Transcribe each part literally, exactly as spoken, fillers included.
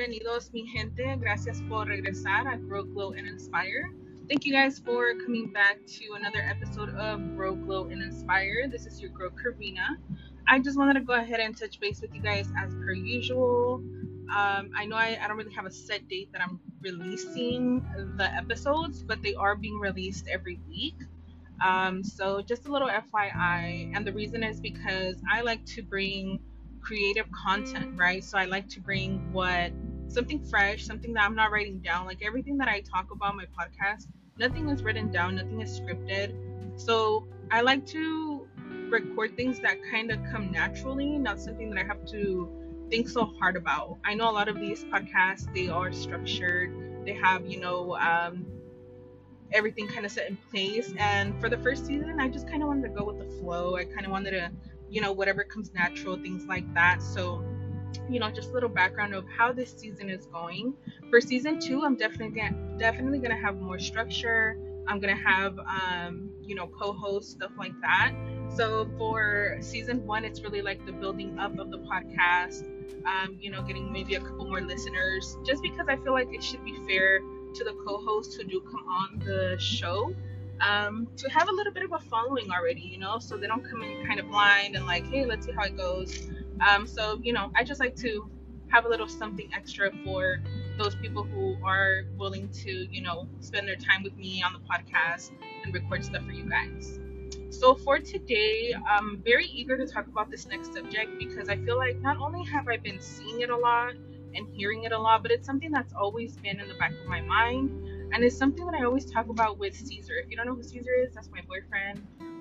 Bienvenidos, mi gente. Gracias por regresar a Grow, Glow, and Inspire. Thank you guys for coming back to another episode of Grow, Glow, and Inspire. This is your girl, Karina. I just wanted to go ahead and touch base with you guys as per usual. Um, I know I, I don't really have a set date that I'm releasing the episodes, but they are being released every week. Um, so just a little F Y I, and the reason is because I like to bring creative content, right? So I like to bring what something fresh, something that I'm not writing down. Like everything that I talk about in my podcast, nothing is written down, nothing is scripted. So I like to record things that kind of come naturally, not something that I have to think so hard about. I know a lot of these podcasts, they are structured. They have, you know, um, everything kind of set in place. And for the first season, I just kind of wanted to go with the flow. I kind of wanted to, you know, whatever comes natural, things like that. So, you know, just a little background of how this season is going. For season two, I'm definitely gonna, definitely gonna have more structure. I'm gonna have, um, you know, co-hosts, stuff like that. So for season one, it's really like the building up of the podcast. Um, you know, getting maybe a couple more listeners, just because I feel like it should be fair to the co-hosts who do come on the show, um, to have a little bit of a following already, you know, so they don't come in kind of blind and like, hey, let's see how it goes. Um, so, you know, I just like to have a little something extra for those people who are willing to, you know, spend their time with me on the podcast and record stuff for you guys. So for today, I'm very eager to talk about this next subject because I feel like not only have I been seeing it a lot and hearing it a lot, but it's something that's always been in the back of my mind. And it's something that I always talk about with Caesar. If you don't know who Caesar is, that's my boyfriend.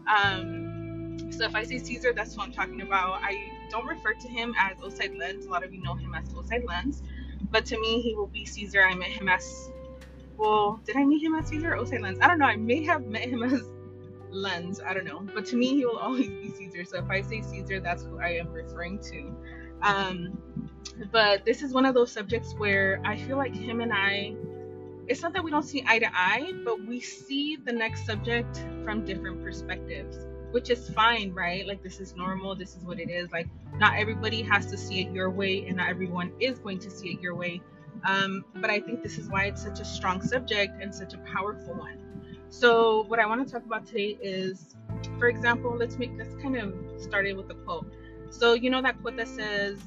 Um, so if I say Caesar, that's who I'm talking about. I don't refer to him as Oside Lens. A lot of you know him as Oside Lens. But to me, he will be Caesar. I met him as, well, did I meet him as Caesar or Oside Lens? I don't know. I may have met him as Lens. I don't know. But to me, he will always be Caesar. So if I say Caesar, that's who I am referring to. Um, but this is one of those subjects where I feel like him and I, it's not that we don't see eye to eye, but we see the next subject from different perspectives, which is fine, right? Like, this is normal, this is what it is. Like, not everybody has to see it your way, and not everyone is going to see it your way. Um, but I think this is why it's such a strong subject and such a powerful one. So what I want to talk about today is, for example, let's make this kind of started with a quote. So you know that quote that says,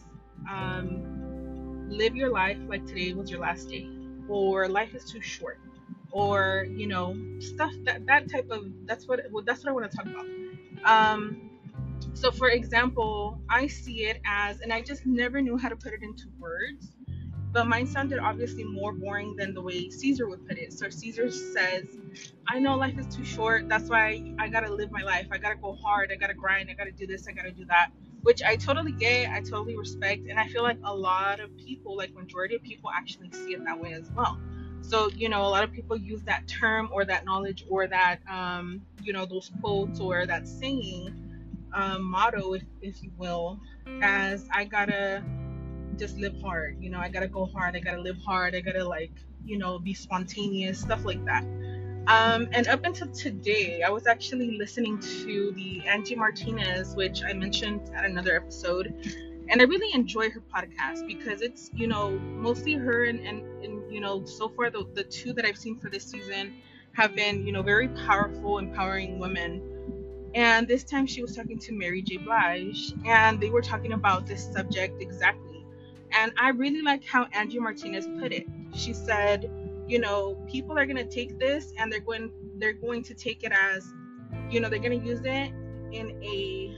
um, live your life like today was your last day, or life is too short, or, you know, stuff that, that type of, that's what, well, that's what I want to talk about. Um, so for example, I see it as, and I just never knew how to put it into words, but mine sounded obviously more boring than the way Caesar would put it. So Caesar says, I know life is too short. That's why I gotta live my life. I gotta go hard. I gotta grind. I gotta do this. I gotta do that. Which I totally get. I totally respect. And I feel like a lot of people, like majority of people, actually see it that way as well. So, you know, a lot of people use that term or that knowledge or that, um, you know, those quotes or that saying, um, motto, if, if you will, as I gotta just live hard. You know, I gotta go hard. I gotta live hard. I gotta, like, you know, be spontaneous, stuff like that. Um, and up until today, I was actually listening to the Angie Martinez, which I mentioned at another episode, and I really enjoy her podcast because it's, you know, mostly her and, and, and you know, so far the, the two that I've seen for this season have been, you know, very powerful, empowering women. And this time she was talking to Mary J. Blige, and they were talking about this subject exactly. And I really like how Angie Martinez put it. She said, you know, people are gonna take this and they're going they're going to take it as, you know, they're gonna use it in a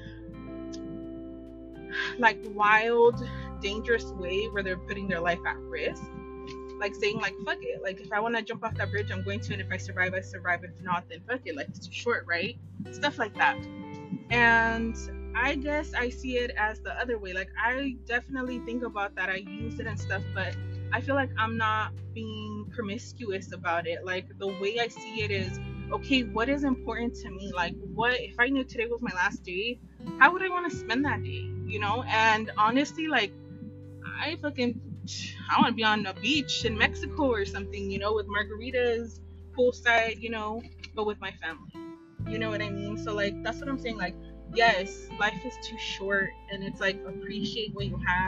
like wild, dangerous way where they're putting their life at risk. Like saying like, fuck it. Like, if I wanna jump off that bridge, I'm going to, and if I survive, I survive. If not, then fuck it. Like, it's too short, right? Stuff like that. And I guess I see it as the other way. Like, I definitely think about that. I use it and stuff, but I feel like I'm not being promiscuous about it. Like, the way I see it is, okay, what is important to me? Like, what if I knew today was my last day? How would I want to spend that day? You know? And honestly, like, I fucking, I want to be on a beach in Mexico or something, you know, with margaritas, poolside, you know, but with my family. You know what I mean? So, like, that's what I'm saying. Like, yes, life is too short, and it's like, appreciate what you have,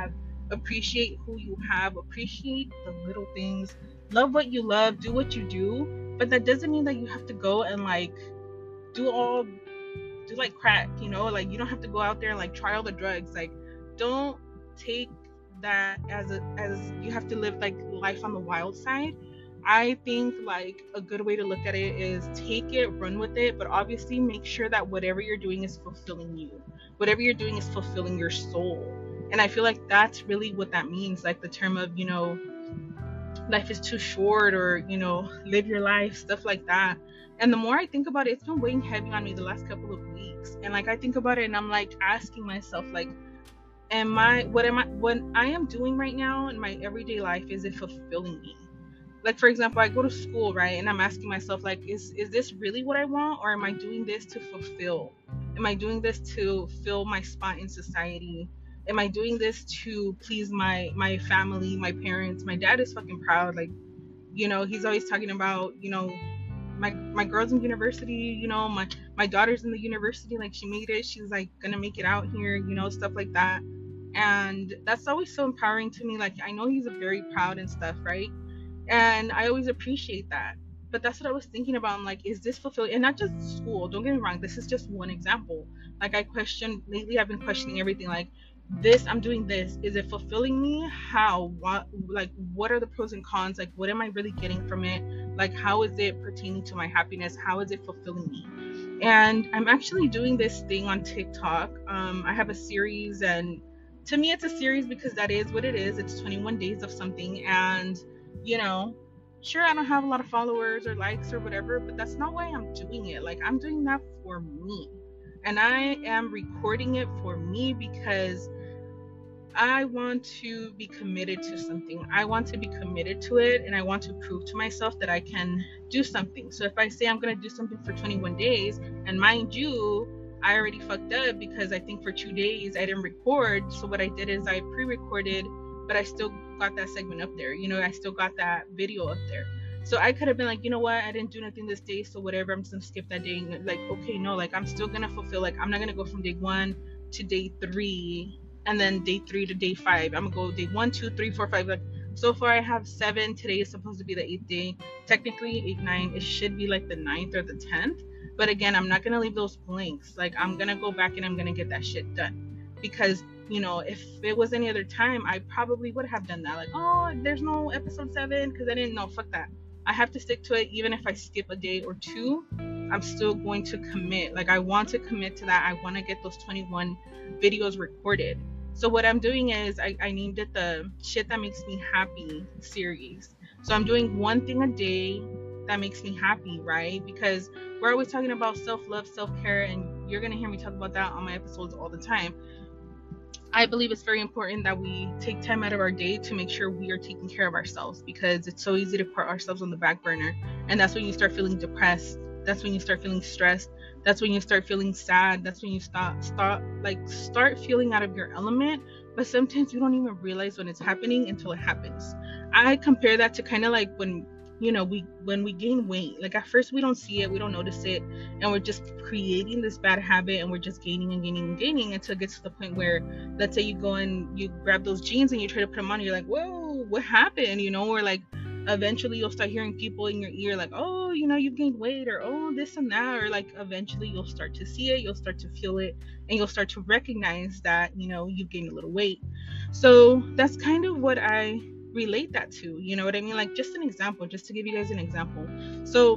appreciate who you have, appreciate the little things, love what you love, do what you do. But that doesn't mean that you have to go and like do all do like crack, you know, like you don't have to go out there and like try all the drugs. Like, don't take that as a as you have to live like life on the wild side. I think like a good way to look at it is take it, run with it, but obviously make sure that whatever you're doing is fulfilling you. Whatever you're doing is fulfilling your soul. And I feel like that's really what that means. Like the term of, you know, life is too short, or, you know, live your life, stuff like that. And the more I think about it, it's been weighing heavy on me the last couple of weeks. And like I think about it and I'm like asking myself, like, am I what am I what I am doing right now in my everyday life, is it fulfilling me? Like, for example, I go to school, right? And I'm asking myself, like, is is this really what I want, or am I doing this to fulfill? Am I doing this to fill my spot in society? Am I doing this to please my my family, my parents? My dad is fucking proud. Like, you know, he's always talking about, you know, my my girl's in university, you know, my my daughter's in the university, like she made it, she's like gonna make it out here, you know, stuff like that. And that's always so empowering to me. Like, I know he's a very proud and stuff, right? And I always appreciate that. But that's what I was thinking about. I'm like, is this fulfilling? And not just school, don't get me wrong, this is just one example. Like, I question lately, I've been questioning everything. Like, this, I'm doing this, is it fulfilling me? How? What? Like, what are the pros and cons? Like, what am I really getting from it? Like, how is it pertaining to my happiness? How is it fulfilling me? And I'm actually doing this thing on TikTok. um I have a series, and to me it's a series because that is what it is. It's twenty-one days of something. And, you know, sure, I don't have a lot of followers or likes or whatever, but that's not why I'm doing it. Like, I'm doing that for me. And I am recording it for me because I want to be committed to something. I want to be committed to it, and I want to prove to myself that I can do something. So if I say I'm going to do something for twenty-one days, and mind you, I already fucked up because I think for two days I didn't record. So what I did is I pre-recorded, but I still got that segment up there. You know, I still got that video up there. So I could have been like, you know what, I didn't do nothing this day, so whatever, I'm just gonna skip that day. And like, okay, no, like I'm still gonna fulfill. Like, I'm not gonna go from day one to day three, and then day three to day five. I'm gonna go day one, two, three, four, five. Like, so far I have seven. Today is supposed to be the eighth day. Technically eight, nine. It should be like the ninth or the tenth. But again, I'm not gonna leave those blanks. Like, I'm gonna go back and I'm gonna get that shit done. Because, you know, if it was any other time, I probably would have done that. Like, oh, there's no episode seven because I didn't know. Fuck that. I have to stick to it. Even if I skip a day or two, I'm still going to commit. Like, I want to commit to that. I want to get those twenty-one videos recorded. So what I'm doing is I, I named it the Shit That Makes Me Happy series. So I'm doing one thing a day that makes me happy, right? Because we're always talking about self-love, self-care, and you're going to hear me talk about that on my episodes all the time. I believe it's very important that we take time out of our day to make sure we are taking care of ourselves, because it's so easy to put ourselves on the back burner. And that's when you start feeling depressed. That's when you start feeling stressed. That's when you start feeling sad. That's when you start, start, like, start feeling out of your element. But sometimes you don't even realize when it's happening until it happens. I compare that to kind of like when, you know, we when we gain weight. Like, at first we don't see it, we don't notice it, and we're just creating this bad habit, and we're just gaining and gaining and gaining until it gets to the point where, let's say you go and you grab those jeans and you try to put them on, and you're like, whoa, what happened? You know, or like eventually you'll start hearing people in your ear like, oh, you know, you've gained weight, or oh, this and that, or like eventually you'll start to see it, you'll start to feel it, and you'll start to recognize that, you know, you've gained a little weight. So that's kind of what I relate that to, you know what I mean? Like, just an example, just to give you guys an example. So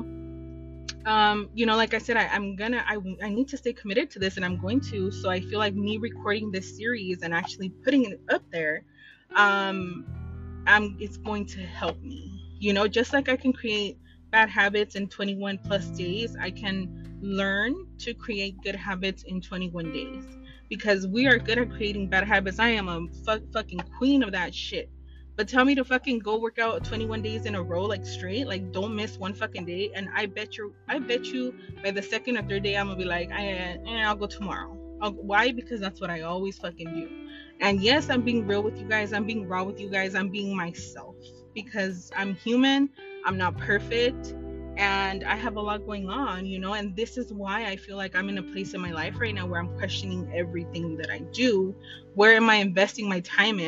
um you know, like I said, I, I'm gonna I, I need to stay committed to this, and I'm going to. So I feel like me recording this series and actually putting it up there, um I'm it's going to help me, you know, just like I can create bad habits in twenty-one plus days, I can learn to create good habits in twenty-one days, because we are good at creating bad habits. I am a fu- fucking queen of that shit. But tell me to fucking go work out twenty-one days in a row, like straight, like don't miss one fucking day, and I bet you, I bet you, by the second or third day, I'm gonna be like, I, eh, I'll go tomorrow. I'll, why? Because that's what I always fucking do. And yes, I'm being real with you guys. I'm being raw with you guys. I'm being myself, because I'm human. I'm not perfect, and I have a lot going on, you know. And this is why I feel like I'm in a place in my life right now where I'm questioning everything that I do. Where am I investing my time in?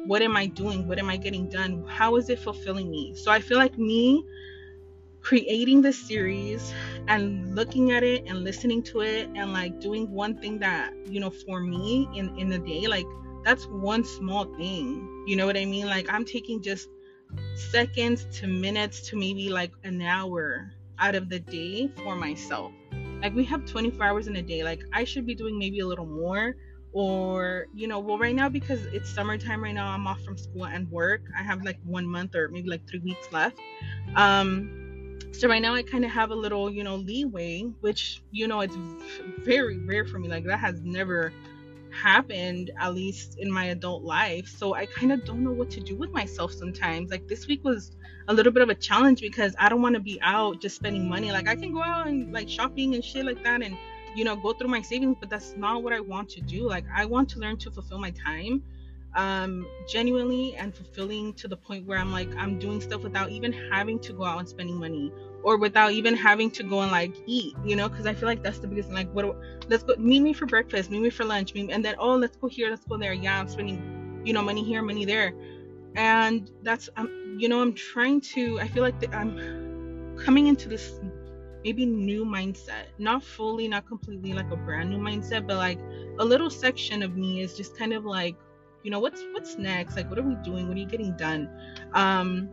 what am I doing? What am I getting done? How is it fulfilling me? So I feel like me creating this series and looking at it and listening to it and like doing one thing that, you know, for me in in the day, like that's one small thing. You know what I mean? Like I'm taking just seconds to minutes to maybe like an hour out of the day for myself. Like we have twenty-four hours in a day. Like I should be doing maybe a little more, or you know, well right now because it's summertime right now, I'm off from school and work. I have like one month or maybe like three weeks left. Um so right now I kind of have a little, you know, leeway, which you know it's very rare for me. Like that has never happened, at least in my adult life. So I kind of don't know what to do with myself sometimes. Like this week was a little bit of a challenge because I don't want to be out just spending money. Like I can go out and like shopping and shit like that and you know go through my savings, but that's not what I want to do. Like I want to learn to fulfill my time um genuinely and fulfilling to the point where I'm like I'm doing stuff without even having to go out and spending money, or without even having to go and like eat, you know, because I feel like that's the biggest thing. Like what, let's go meet me for breakfast, meet me for lunch, meet me, and then oh let's go here, let's go there. Yeah, I'm spending, you know, money here, money there. And that's um you know I'm trying to, I feel like the, I'm coming into this maybe new mindset, not fully, not completely like a brand new mindset, but like a little section of me is just kind of like, you know, what's what's next, like what are we doing, what are you getting done. um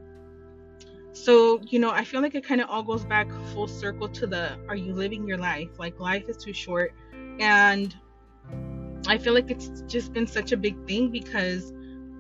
so you know I feel like it kind of all goes back full circle to the, are you living your life? Like life is too short. And I feel like it's just been such a big thing because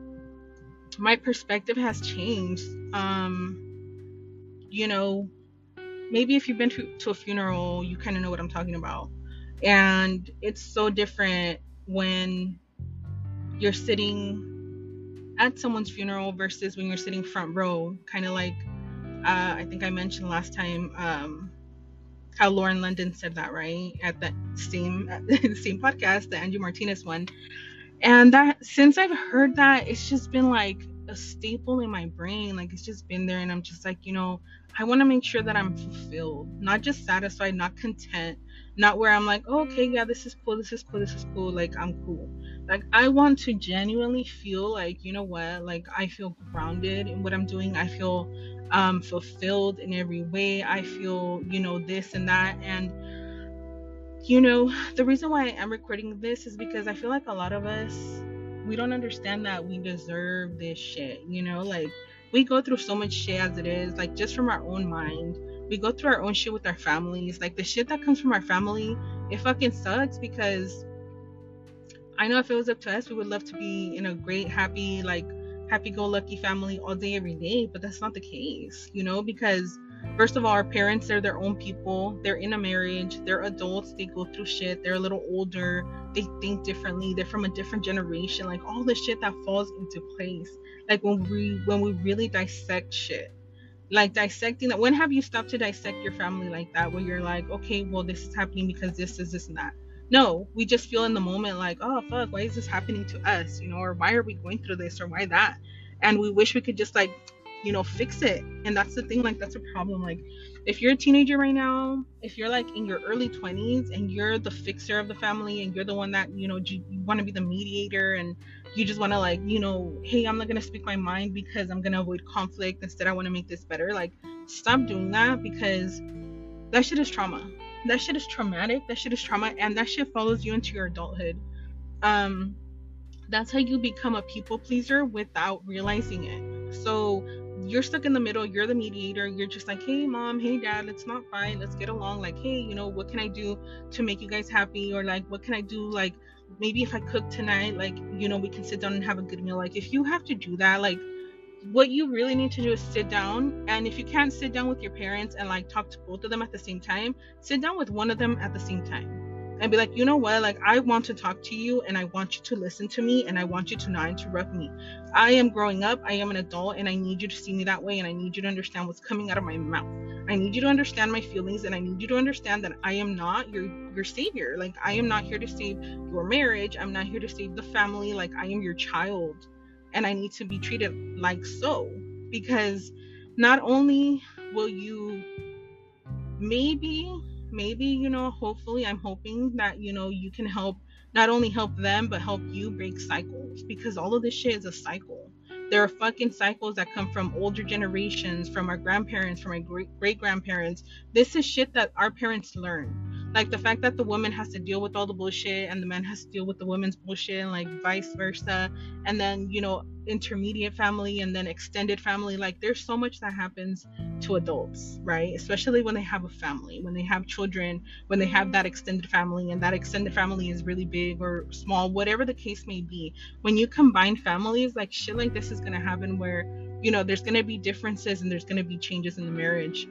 my perspective has changed. um you know maybe if you've been to, to a funeral, you kind of know what I'm talking about. And it's so different when you're sitting at someone's funeral versus when you're sitting front row. Kind of like, uh, I think I mentioned last time, um, how Lauren London said that, right? At that same, at the same podcast, the Andrew Martinez one. And that, since I've heard that, it's just been like a staple in my brain. Like it's just been there. And I'm just like, you know, I want to make sure that I'm fulfilled, not just satisfied, not content, not where I'm like, oh, okay, yeah, this is cool, this is cool, this is cool. Like I'm cool. Like I want to genuinely feel like, you know what, like I feel grounded in what I'm doing. I feel um, fulfilled in every way. I feel, you know, this and that. And you know, the reason why I am recording this is because I feel like a lot of us, we don't understand that we deserve this shit, you know, like we go through so much shit as it is, like just from our own mind. We go through our own shit with our families. Like the shit that comes from our family, it fucking sucks because I know if it was up to us, we would love to be in a great, happy, like happy-go-lucky family all day, every day, but that's not the case, you know, because first of all, our parents, they're their own people. They're in a marriage. They're adults. They go through shit. They're a little older. They think differently. They're from a different generation. Like all the shit that falls into place. Like when we when we really dissect shit. Like dissecting that. When have you stopped to dissect your family like that? Where you're like, okay, well, this is happening because this is this and that. No, we just feel in the moment like, oh fuck, why is this happening to us? You know, or why are we going through this, or why that? And we wish we could just like, you know, fix it. And that's the thing, like that's a problem. Like if you're a teenager right now, if you're like in your early twenties and you're the fixer of the family and you're the one that, you know, you, you want to be the mediator and you just want to like, you know, hey, I'm not going to speak my mind because I'm going to avoid conflict. Instead, I want to make this better. Like stop doing that, because that shit is trauma. That shit is traumatic. That shit is trauma. And that shit follows you into your adulthood. Um, that's how you become a people pleaser without realizing it. So you're stuck in the middle. You're the mediator. You're just like, hey mom, hey dad, let's not fight, let's get along. Like, hey, you know, what can I do to make you guys happy? Or like, what can I do? Like maybe if I cook tonight, like, you know, we can sit down and have a good meal. Like if you have to do that, like what you really need to do is sit down. And if you can't sit down with your parents and like talk to both of them at the same time, sit down with one of them at the same time and be like, you know what, like I want to talk to you and I want you to listen to me and I want you to not interrupt me. I am growing up, I am an adult, and I need you to see me that way, and I need you to understand what's coming out of my mouth. I need you to understand my feelings, and I need you to understand that I am not your your savior. Like I am not here to save your marriage. I'm not here to save the family. Like I am your child, and I need to be treated like so, because not only will you maybe maybe, you know, hopefully, I'm hoping that, you know, you can help not only help them, but help you break cycles, because all of this shit is a cycle. There are fucking cycles that come from older generations, from our grandparents, from our great great grandparents. This is shit that our parents learned. Like the fact that the woman has to deal with all the bullshit and the man has to deal with the woman's bullshit, and like vice versa. And then, you know, intermediate family and then extended family. Like there's so much that happens to adults, right? Especially when they have a family, when they have children, when they have that extended family, and that extended family is really big or small, whatever the case may be. When you combine families, like shit like this is gonna happen where, you know, there's gonna be differences and there's gonna be changes in the marriage.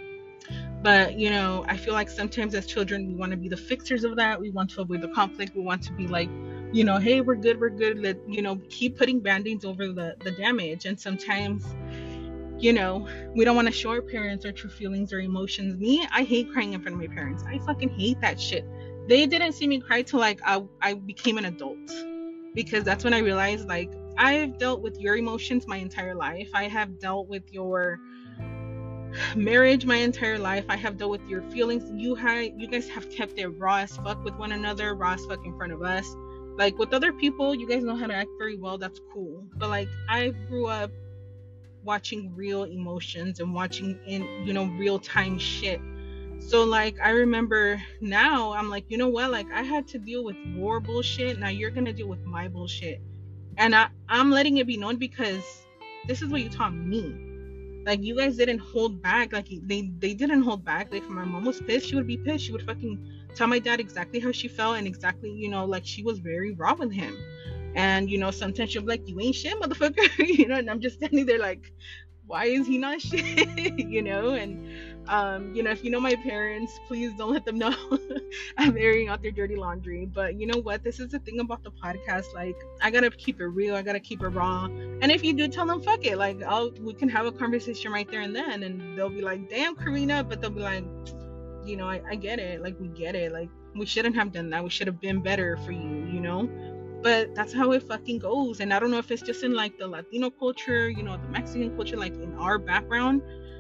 But, you know, I feel like sometimes as children, we want to be the fixers of that. We want to avoid the conflict. We want to be like, you know, hey, we're good, we're good. Let, you know, keep putting band-aids over the, the damage. And sometimes, you know, we don't want to show our parents our true feelings or emotions. Me, I hate crying in front of my parents. I fucking hate that shit. They didn't see me cry till like I, I became an adult, because that's when I realized, like, I've dealt with your emotions my entire life. I have dealt with your marriage my entire life. I have dealt with your feelings. You had, you guys have kept it raw as fuck with one another, raw as fuck in front of us. Like with other people, you guys know how to act very well. That's cool. But like I grew up watching real emotions and watching in, you know, real time shit. So like I remember now I'm like, you know what? Like I had to deal with your bullshit. Now you're gonna deal with my bullshit. And I, I'm letting it be known because this is what you taught me. Like you guys didn't hold back. Like they they didn't hold back. Like if my mom was pissed, she would be pissed. She would fucking tell my dad exactly how she felt, and exactly, you know, like she was very raw with him. And you know, sometimes she'll be like, "You ain't shit, motherfucker," you know. And I'm just standing there like, "Why is he not shit?" you know. And um, you know, if you know my parents, please don't let them know I'm airing out their dirty laundry. But you know what? This is the thing about the podcast. Like, I gotta keep it real. I gotta keep it raw. And if you do, tell them fuck it. Like, I'll we can have a conversation right there and then, and they'll be like, "Damn, Karina," but they'll be like, you know, I, I get it. Like, we get it. Like, we shouldn't have done that. We should have been better for you. You know. But that's how it fucking goes. And I don't know if it's just in like the Latino culture, you know, the Mexican culture, like in our background,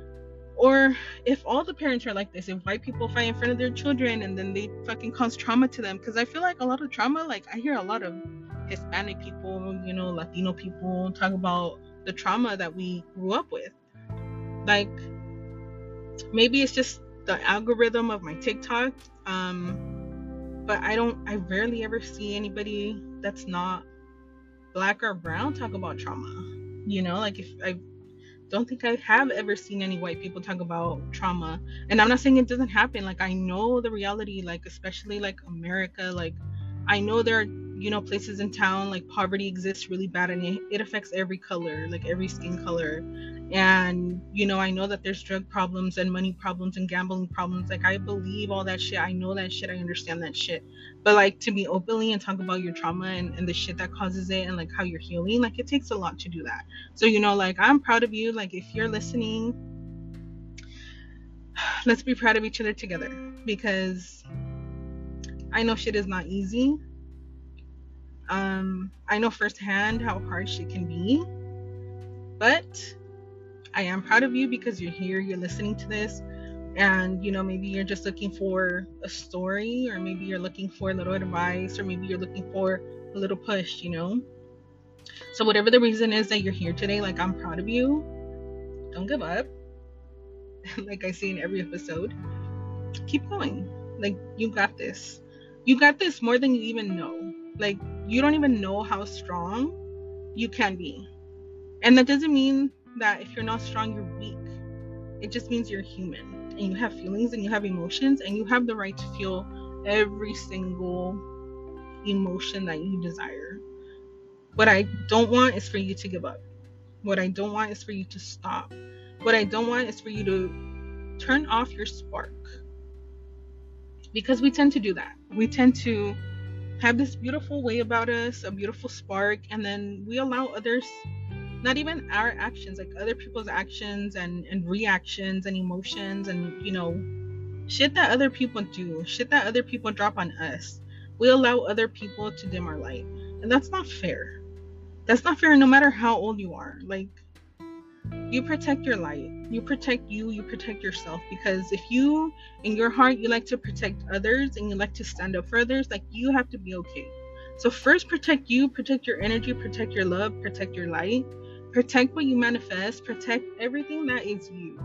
or if all the parents are like this, if white people fight in front of their children and then they fucking cause trauma to them. Because I feel like a lot of trauma, like I hear a lot of Hispanic people, you know, Latino people talk about the trauma that we grew up with. Like, maybe it's just the algorithm of my TikTok. Um, but I don't, I rarely ever see anybody that's not black or brown talk about trauma. You know, like if I don't think I have ever seen any white people talk about trauma. And I'm not saying it doesn't happen. Like I know the reality, like especially like America, like I know there are, you know, places in town like poverty exists really bad, and it, it affects every color, like every skin color. And you know, I know that there's drug problems and money problems and gambling problems. Like I believe all that shit. I know that shit. I understand that shit. But like to be openly and talk about your trauma and, and the shit that causes it and like how you're healing, like it takes a lot to do that. So you know, like I'm proud of you. Like if you're listening, let's be proud of each other together, because I know shit is not easy. Um, I know firsthand how hard shit can be, but I am proud of you because you're here, you're listening to this, and you know, maybe you're just looking for a story, or maybe you're looking for a little advice, or maybe you're looking for a little push, you know. So whatever the reason is that you're here today, like I'm proud of you. Don't give up. Like I say in every episode, keep going. Like you got this. You got this more than you even know. Like you don't even know how strong you can be. And that doesn't mean that if you're not strong, you're weak. It just means you're human and you have feelings and you have emotions, and you have the right to feel every single emotion that you desire. What I don't want is for you to give up. What I don't want is for you to stop. What I don't want is for you to turn off your spark. Because we tend to do that. We tend to have this beautiful way about us, a beautiful spark, and then we allow others, not even our actions, like other people's actions and, and reactions and emotions and, you know, shit that other people do, shit that other people drop on us. We allow other people to dim our light. And that's not fair. That's not fair no matter how old you are. Like, you protect your light. You protect you. You protect yourself. Because if you, in your heart, you like to protect others and you like to stand up for others, like, you have to be okay. So first, protect you, protect your energy, protect your love, protect your light, protect what you manifest, protect everything that is you.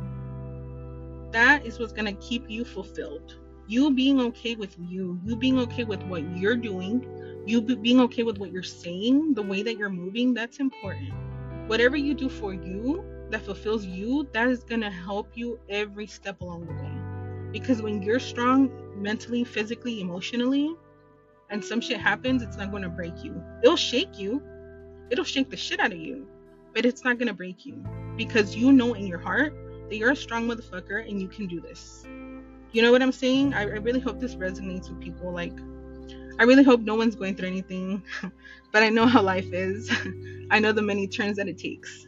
That is what's going to keep you fulfilled. You being okay with you, you being okay with what you're doing, you being okay with what you're saying, the way that you're moving, that's important. Whatever you do for you that fulfills you, that is going to help you every step along the way. Because when you're strong mentally, physically, emotionally, and some shit happens, it's not going to break you. It'll shake you. It'll shake the shit out of you. But it's not going to break you. Because you know in your heart that you're a strong motherfucker and you can do this. You know what I'm saying? I, I really hope this resonates with people. Like, I really hope no one's going through anything. But I know how life is. I know the many turns that it takes.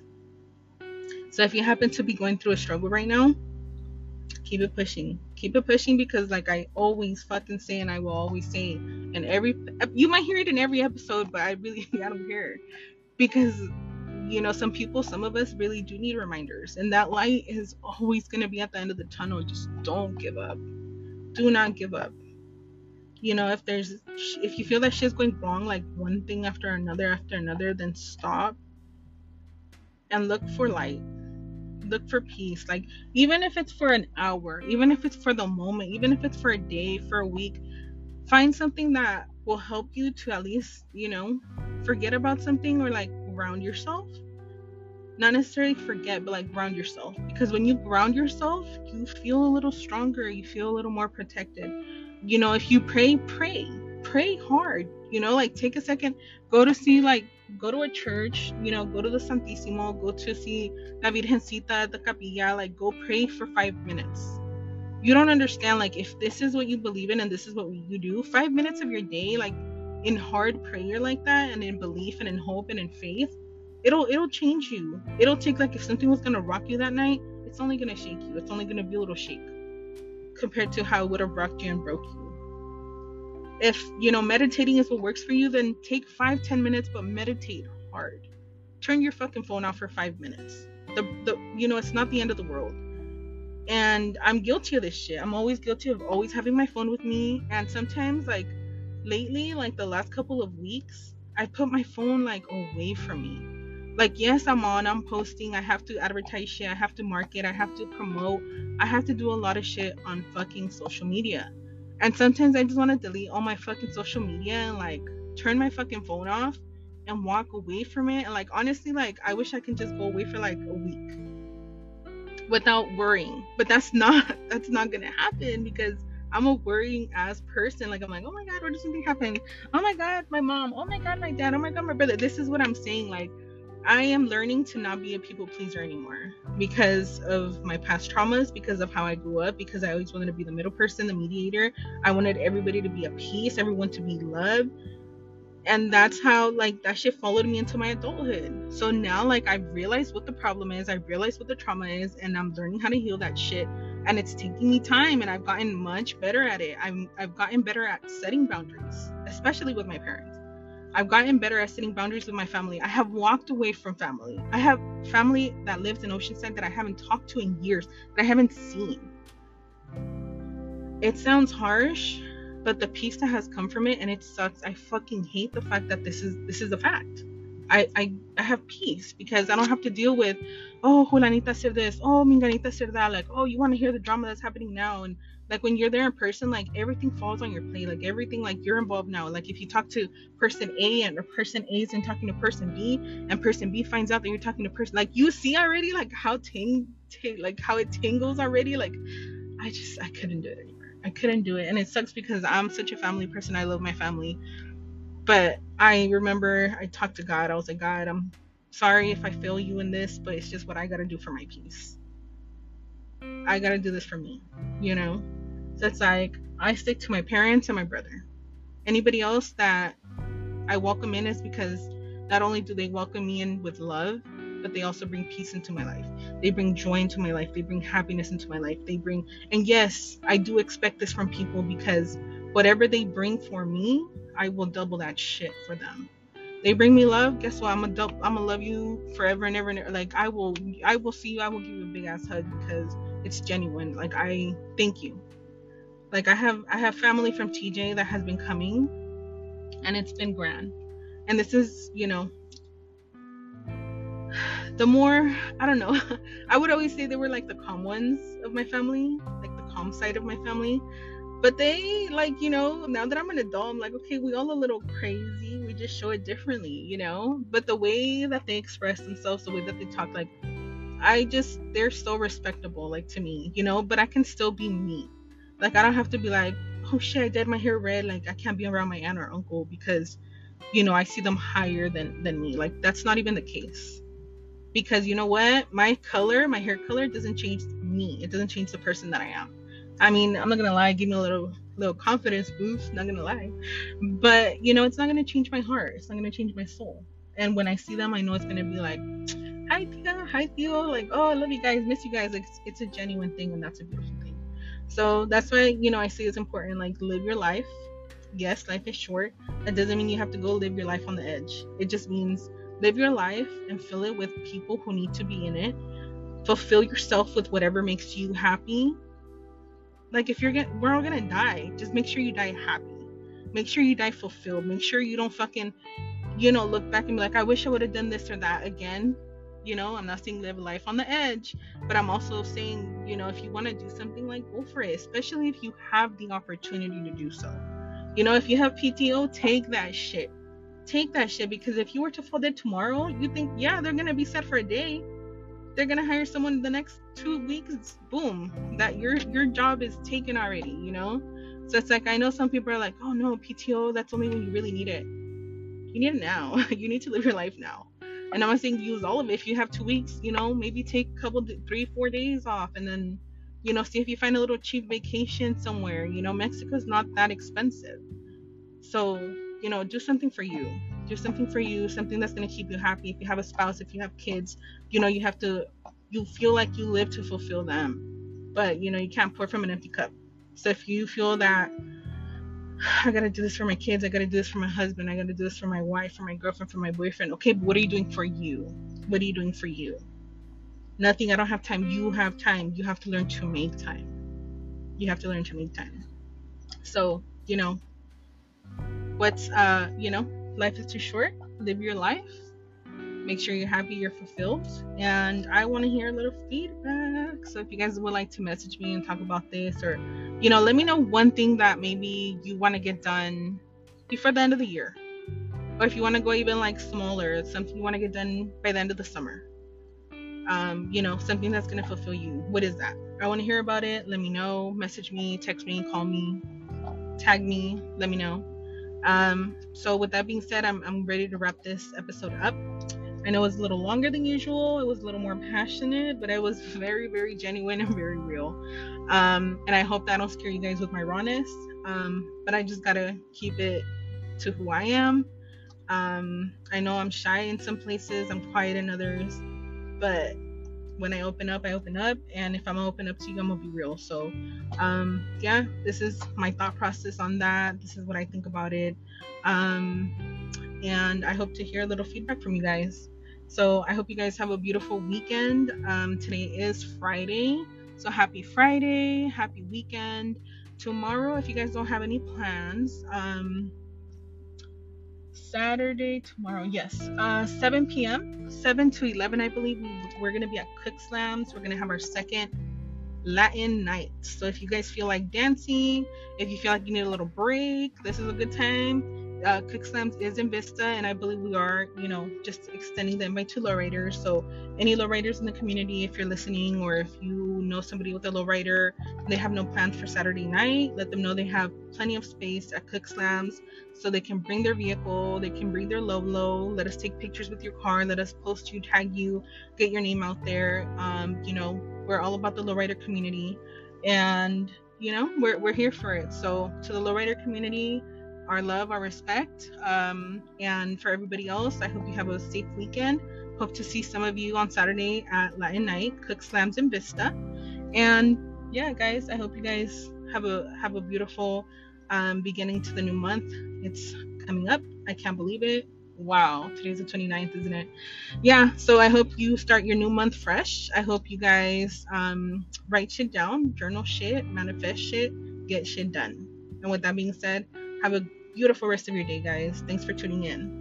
So if you happen to be going through a struggle right now, keep it pushing. Keep it pushing because like I always fucking say and I will always say in every... You might hear it in every episode, but I really... I don't care. Because... You know, some people, some of us really do need reminders. And that light is always going to be at the end of the tunnel. Just don't give up. Do not give up. You know, if there's, if you feel that shit's going wrong, like one thing after another after another, then stop and look for light. Look for peace. Like, even if it's for an hour, even if it's for the moment, even if it's for a day, for a week, find something that will help you to at least, you know, forget about something or like ground yourself. Not necessarily forget, but like ground yourself. Because when you ground yourself, you feel a little stronger. You feel a little more protected. You know, if you pray, pray. Pray hard. You know, like take a second, go to see, like, go to a church, you know, go to the Santísimo, go to see La Virgencita at the Capilla, like go pray for five minutes. You don't understand, like, if this is what you believe in and this is what you do, five minutes of your day, like, in hard prayer like that, and in belief and in hope and in faith, it'll it'll change you. It'll take, like, if something was gonna rock you that night, it's only gonna shake you. It's only gonna be a little shake compared to how it would have rocked you and broke you. If, you know, meditating is what works for you, then take five, ten minutes, but meditate hard. Turn your fucking phone off for five minutes. The the you know, it's not the end of the world. And I'm guilty of this shit. I'm always guilty of always having my phone with me. And sometimes, like, lately, like the last couple of weeks, I put my phone, like, away from me. Like, yes, I'm on, I'm posting, I have to advertise shit, I have to market, I have to promote, I have to do a lot of shit on fucking social media. And sometimes I just want to delete all my fucking social media and, like, turn my fucking phone off and walk away from it. And, like, honestly, like, I wish I could just go away for, like, a week without worrying. But that's not, that's not gonna happen because I'm a worrying ass person. Like, I'm like, oh my god, what does something happen? Oh my god, my mom. Oh my god, my dad. Oh my god, my brother. This is what I'm saying. Like, I am learning to not be a people pleaser anymore because of my past traumas, because of how I grew up, because I always wanted to be the middle person, the mediator. I wanted everybody to be at peace, everyone to be loved. And that's how, like, that shit followed me into my adulthood. So now, like, I've realized what the problem is, I've realized what the trauma is, and I'm learning how to heal that shit. And it's taking me time, and I've gotten much better at it. I'm, I've gotten better at setting boundaries, especially with my parents. I've gotten better at setting boundaries with my family. I have walked away from family. I have family that lives in Oceanside that I haven't talked to in years, that I haven't seen. It sounds harsh, but the peace that has come from it, and it sucks. I fucking hate the fact that this is this is a fact. I, I, I have peace because I don't have to deal with, oh, Julanita said this, oh, Minganita said that, like, oh, you want to hear the drama that's happening now. And like, when you're there in person, like, everything falls on your plate, like, everything, like, you're involved now. Like, if you talk to person A and or person A is and talking to person B, and person B finds out that you're talking to person, like, you see already, like, how ting, ting like how it tingles already. Like, I just I couldn't do it anymore. I couldn't do it. And it sucks because I'm such a family person. I love my family. But I remember I talked to God. I was like, God, I'm sorry if I fail you in this, but it's just what I got to do for my peace. I got to do this for me, you know? So it's like, I stick to my parents and my brother. Anybody else that I welcome in is because not only do they welcome me in with love, but they also bring peace into my life. They bring joy into my life. They bring happiness into my life. They bring, and yes, I do expect this from people because whatever they bring for me, I will double that shit for them. They bring me love. Guess what? I'm gonna I'm gonna love you forever and ever and ever. Like, I will, I will see you. I will give you a big ass hug because it's genuine. Like, I thank you. Like, I have, I have family from T J that has been coming and it's been grand. And this is, you know, the more, I don't know, I would always say they were like the calm ones of my family, like the calm side of my family. But they, like, you know, now that I'm an adult, I'm like, okay, we all a little crazy. We just show it differently, you know? But the way that they express themselves, the way that they talk, like, I just, they're so respectable, like, to me, you know? But I can still be me. Like, I don't have to be like, oh shit, I dyed my hair red. Like, I can't be around my aunt or uncle because, you know, I see them higher than, than me. Like, that's not even the case. Because you know what? My color, my hair color doesn't change me. It doesn't change the person that I am. I mean, I'm not gonna lie, give me a little little confidence boost, not gonna lie. But you know, it's not gonna change my heart. It's not gonna change my soul. And when I see them, I know it's gonna be like, hi Tia, hi Theo, like, oh, I love you guys, miss you guys. Like, it's, it's a genuine thing, and that's a beautiful thing. So that's why, you know, I say it's important, like, live your life. Yes, life is short. That doesn't mean you have to go live your life on the edge. It just means live your life and fill it with people who need to be in it. Fulfill yourself with whatever makes you happy. Like, if you're gonna, we're all gonna die. Just make sure you die happy. Make sure you die fulfilled. Make sure you don't fucking, you know, look back and be like, I wish I would have done this or that again. You know, I'm not saying live life on the edge, but I'm also saying, you know, if you want to do something, like, go for it, especially if you have the opportunity to do so. You know, if you have P T O, take that shit. Take that shit, because if you were to fall dead tomorrow, you think, yeah, they're gonna be set for a day. They're gonna hire someone the next two weeks. Boom, that your your job is taken already. You know, so it's like, I know some people are like, oh no, P T O, that's only when you really need it. You need it now. You need to live your life now. And I'm not saying use all of it. If you have two weeks, you know, maybe take a couple, three, four days off, and then, you know, see if you find a little cheap vacation somewhere. You know, Mexico's not that expensive, so, you know, do something for you. Do something for you, something that's going to keep you happy. If you have a spouse, if you have kids, you know, you have to, you feel like you live to fulfill them. But, you know, you can't pour from an empty cup. So if you feel that, I got to do this for my kids, I got to do this for my husband, I got to do this for my wife, for my girlfriend, for my boyfriend. Okay, but what are you doing for you? What are you doing for you? Nothing. I don't have time. You have time. You have to learn to make time. You have to learn to make time. So, you know, what's, uh, you know, life is too short. Live your life. Make sure you're happy, you're fulfilled. And I want to hear a little feedback. So if you guys would like to message me and talk about this, or, you know, let me know one thing that maybe you want to get done before the end of the year. Or if you want to go even like smaller, something you want to get done by the end of the summer. Um, you know, something that's going to fulfill you. What is that? I want to hear about it. Let me know. Message me, text me, call me, tag me, let me know. Um, so with that being said, I'm, I'm ready to wrap this episode up. I know it was a little longer than usual. It was a little more passionate, but it was very, very genuine and very real. Um, and I hope that I don't scare you guys with my rawness. Um, but I just gotta keep it to who I am. Um, I know I'm shy in some places, I'm quiet in others, but when I open up, I open up. And if I'm gonna open up to you, I'm gonna be real. So, um, yeah, this is my thought process on that. This is what I think about it. Um, and I hope to hear a little feedback from you guys. So I hope you guys have a beautiful weekend. Um, today is Friday. So happy Friday, happy weekend. Tomorrow, if you guys don't have any plans, um, Saturday, tomorrow, yes, uh, seven p.m., seven to eleven, I believe, we, we're going to be at Cook Slams. We're going to have our second Latin night. So if you guys feel like dancing, if you feel like you need a little break, this is a good time. Uh, Cook Slams is in Vista, and I believe we are, you know, just extending the invite to lowriders. So any lowriders in the community, if you're listening, or if you know somebody with a lowrider, they have no plans for Saturday night, let them know they have plenty of space at Cook Slams, so they can bring their vehicle, they can bring their Lolo, let us take pictures with your car, let us post you, tag you, get your name out there. Um, you know, we're all about the lowrider community, and you know, we're we're here for it. So to the lowrider community, our love, our respect, um, and for everybody else, I hope you have a safe weekend. Hope to see some of you on Saturday at Latin Night, Cook Slams in Vista. And yeah, guys, I hope you guys have a have a beautiful um, beginning to the new month. It's coming up. I can't believe it. Wow, today's the twenty-ninth, isn't it? Yeah, so I hope you start your new month fresh. I hope you guys um, write shit down, journal shit, manifest shit, get shit done. And with that being said, have a beautiful rest of your day, guys. Thanks for tuning in.